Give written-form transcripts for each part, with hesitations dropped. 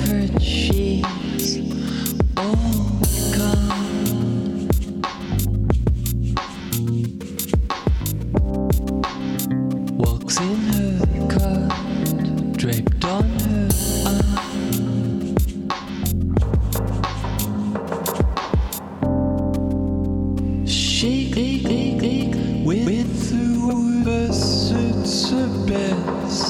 heard she's all gone. Walks in her coat, draped on her arm. She with whoever suits her best.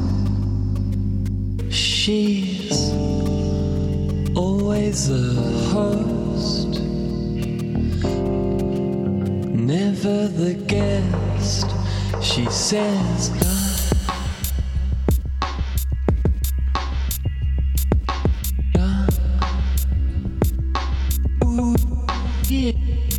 She's always a host, never the guest. She says, ooh, yeah.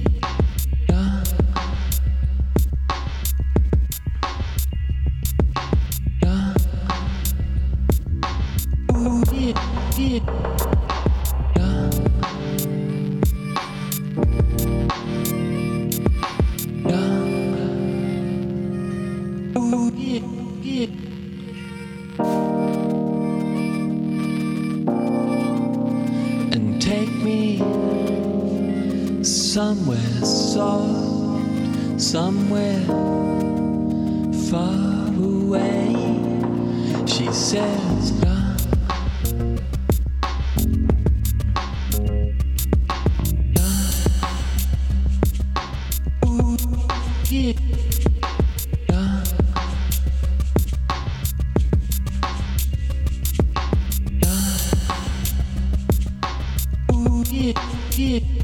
And take me somewhere soft, somewhere far away. She says, ooh, yeah. Ooh, yeah, yeah.